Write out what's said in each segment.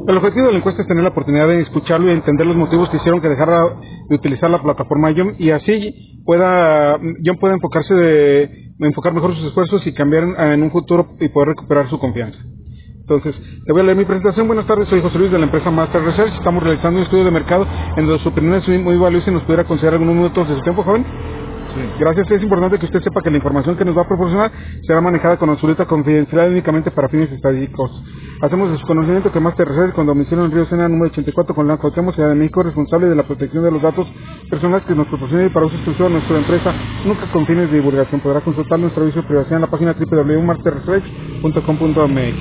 El objetivo de la encuesta es tener la oportunidad de escucharlo y entender los motivos que hicieron que dejara de utilizar la plataforma John y así John pueda enfocar mejor sus esfuerzos y cambiar en un futuro y poder recuperar su confianza. Entonces, te voy a leer mi presentación. Buenas tardes, soy José Luis de la empresa Master Research. Estamos realizando un estudio de mercado en donde su opinión es muy valiosa y nos pudiera conceder algunos minutos de su tiempo, joven. Sí. Gracias. Es importante que usted sepa que la información que nos va a proporcionar será manejada con absoluta confidencialidad únicamente para fines estadísticos. Hacemos de su conocimiento que Master Research, con domicilio en Río Sena, número 84, con la Cuauhtémoc, Ciudad de México, responsable de la protección de los datos personales que nos proporciona y para uso exclusivo de nuestra empresa, nunca con fines de divulgación. Podrá consultar nuestro aviso de privacidad en la página www.masterresearch.com.mx.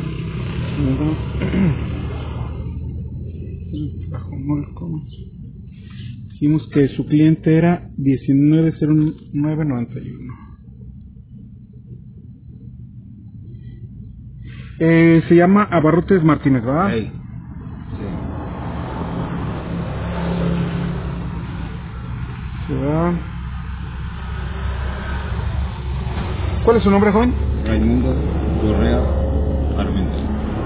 Dijimos que su cliente era 190991. Se llama Abarrotes Martínez, ¿verdad? Hey. Sí. ¿Verdad? ¿Cuál es su nombre, joven? Raimundo Correa Armenta.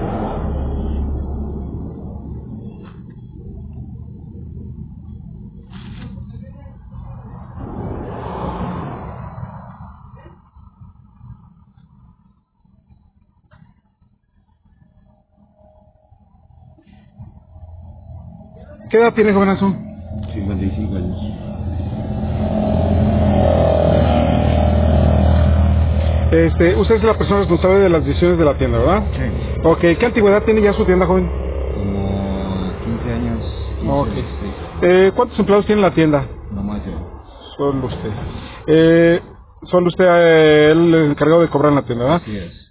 ¿Qué edad tiene, jovenazo? 55 años. Usted es la persona responsable de las decisiones de la tienda, ¿verdad? Sí. Ok, ¿qué antigüedad tiene ya su tienda, joven? Como 15 años. 15, Ok. 16. ¿Cuántos empleados tiene la tienda? Nomás yo. Solo usted. Solo usted el encargado de cobrar en la tienda, ¿verdad? Así es.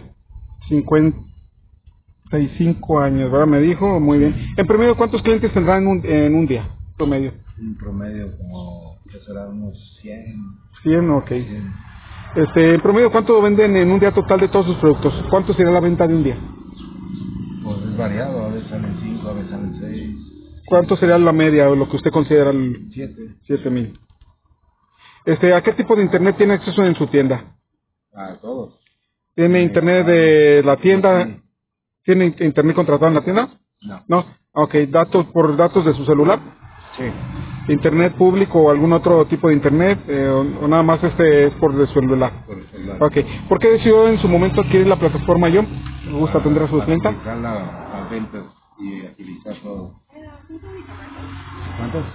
55 años, ¿verdad? Me dijo, muy bien. En promedio, ¿cuántos clientes tendrán en un día? Promedio. Un promedio como, ¿qué será? Unos 100. 100, ok. 100. En promedio, ¿cuánto venden en un día total de todos sus productos? ¿Cuánto sería la venta de un día? Pues es variado, a veces salen 5, a veces salen 6. ¿Cuánto sería la media o lo que usted considera el 7. 7,000? ¿A qué tipo de internet tiene acceso en su tienda? A todos. ¿Tiene internet de la tienda? Sí. ¿Tiene internet contratado en la tienda? No. No. Ok, datos de su celular. Sí. ¿Internet público o algún otro tipo de internet? ¿O nada más es por de su celular? Por el celular. Ok. ¿Por qué decidió en su momento adquirir la plataforma John? ¿Me gusta atender a su clienta? Agilizar las ventas y agilizar todo. ¿Cuántos?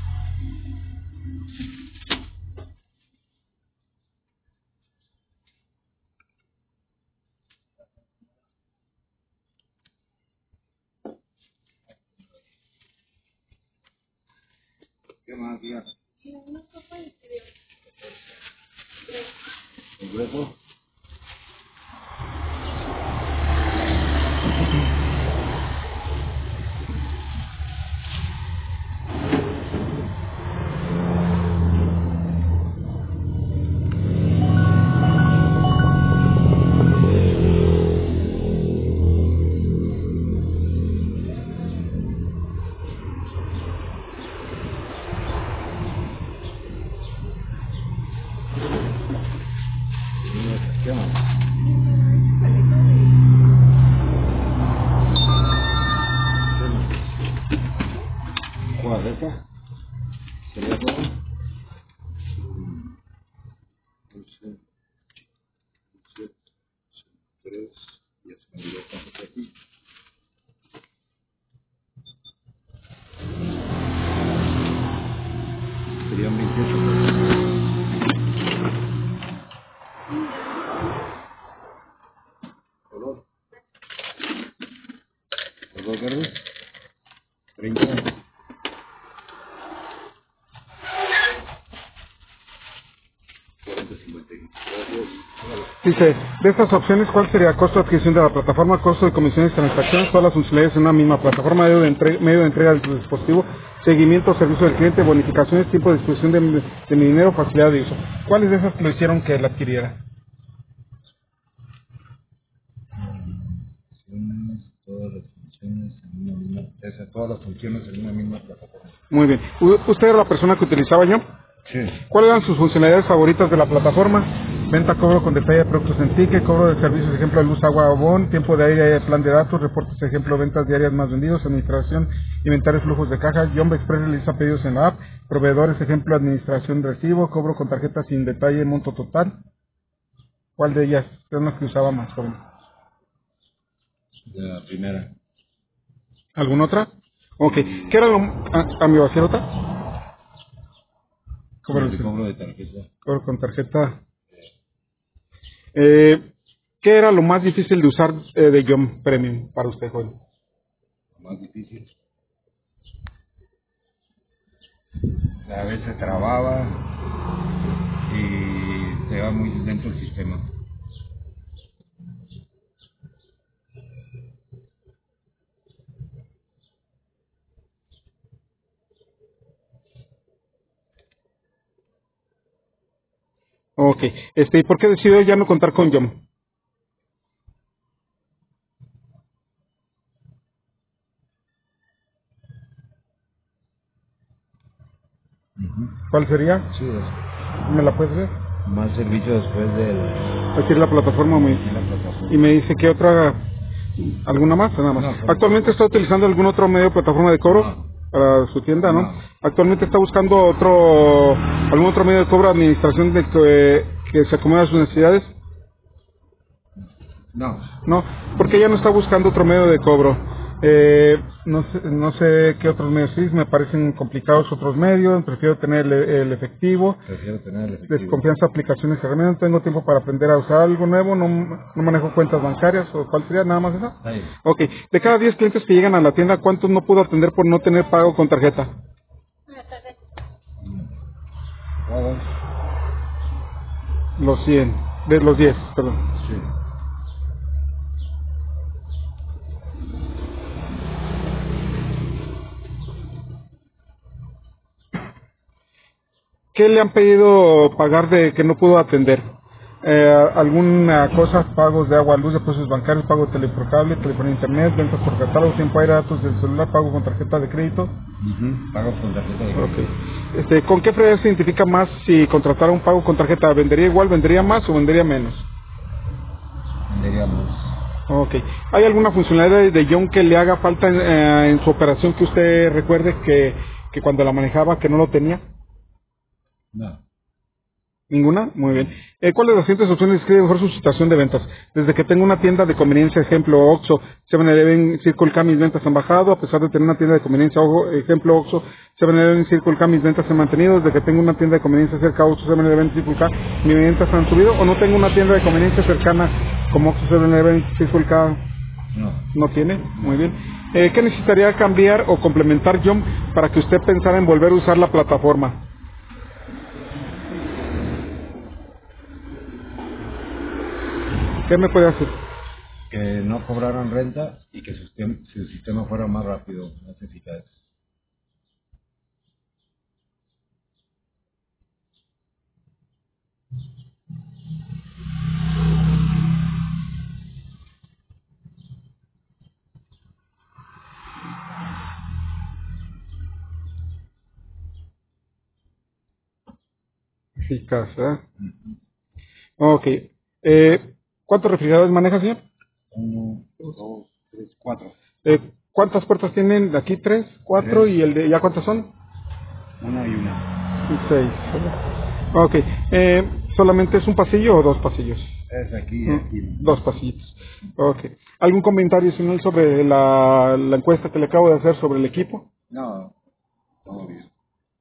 ¿Qué más días? ¿El grupo? ¿Qué más? ¿Cuál es esta? ¿Sería todo? 11, 7, 3, ya se me olvidó cuánto aquí. Serían 28 pesos. ¿Color? ¿Los dos verdes? 30. Dice, de estas opciones, ¿cuál sería el costo de adquisición de la plataforma, costo de comisiones y transacciones, todas las funcionalidades en una misma plataforma, medio de entrega del dispositivo, seguimiento, servicio del cliente, bonificaciones, tiempo de disposición de mi dinero, facilidad de uso? ¿Cuáles de esas lo hicieron que la adquiriera? Todas las funciones en una misma empresa, todas las funciones en una misma plataforma. Muy bien. ¿Usted era la persona que utilizaba yo? Sí. ¿Cuáles eran sus funcionalidades favoritas de la plataforma? Venta, cobro con detalle de productos en ticket, cobro de servicios, ejemplo, luz, agua, abón, tiempo de aire, plan de datos, reportes, ejemplo, ventas diarias más vendidos, administración, inventario, flujos de caja, Jumbo Express realiza pedidos en la app, proveedores, ejemplo, administración de recibo, cobro con tarjeta sin detalle, monto total. ¿Cuál de ellas es la que usaba más, joven? La primera. ¿Alguna otra? Ok. ¿Qué era lo... ¿Me va a hacer otra? Cobro de tarjeta. Cobro con tarjeta. ¿Qué era lo más difícil de usar de Jump Premium para usted, joven? Lo más difícil. A veces se trababa y se va muy lento el sistema. Ok. ¿Y por qué decidió ya no contar con Jump? ¿Cuál sería? Sí, ¿Me la puedes ver? más servicio después del... Aquí es la plataforma muy... de la plataforma. Y me dice que otra... ¿Alguna más o nada más? No, ¿Actualmente está utilizando algún otro medio de plataforma de cobro No. para su tienda, no? No. ¿Actualmente está buscando algún otro medio de cobro, administración que se acomode a sus necesidades? No. No, porque ya no está buscando otro medio de cobro. No sé qué otros medios sí, me parecen complicados otros medios, prefiero tener el efectivo. Prefiero tener el efectivo. Desconfianza, aplicaciones y herramientas, no tengo tiempo para aprender a usar algo nuevo, no manejo cuentas bancarias, o cuál sería, nada más eso. Ahí. Ok, de cada 10 clientes que llegan a la tienda, ¿cuántos no puedo atender por no tener pago con tarjeta? Todos. Los 100, de los 10, perdón. Sí. ¿Qué le han pedido pagar de que no pudo atender? ¿Alguna cosa? Pagos de agua, luz, depósitos bancarios, pago de teleportable, telefonía internet, ventas por catálogo, tiempo aire, datos del celular, pago con tarjeta de crédito. Pago con tarjeta de crédito. Ok. ¿Con qué frecuencia se identifica más si contratara un pago con tarjeta? ¿Vendería igual, vendería más o vendería menos? Venderíamos. Ok. ¿Hay alguna funcionalidad de John que le haga falta en su operación que usted recuerde que cuando la manejaba que no lo tenía? No. ¿Ninguna? Muy bien. ¿Cuál de las siguientes opciones describe mejor su situación de ventas? Desde que tengo una tienda de conveniencia, ejemplo Oxxo, 7-Eleven, Circle K, mis ventas han bajado. A pesar de tener una tienda de conveniencia, ejemplo Oxxo, 7-Eleven, Circle K, mis ventas se han mantenido. Desde que tengo una tienda de conveniencia cerca Oxxo, 7-Eleven, Circle K, mis ventas han subido. ¿O no tengo una tienda de conveniencia cercana como Oxxo, 7-Eleven, Circle K? No. ¿No tiene? Muy bien. ¿Qué necesitaría cambiar o complementar John para que usted pensara en volver a usar la plataforma? ¿Qué me puede hacer? Que no cobraran renta y que su sistema fuera más rápido, más eficaz. Eficaz, ¿verdad? Ok. ¿Cuántos refrigeradores maneja, señor? 1, 2, 3, 4. ¿Cuántas puertas tienen? Aquí 3, 4 Tres. y el de... ¿Ya cuántas son? Una y una. 6. Ok. ¿Solamente es un pasillo o dos pasillos? Es aquí y aquí. Dos pasillos. Ok. ¿Algún comentario, señor, sobre la encuesta que le acabo de hacer sobre el equipo? No, todo bien.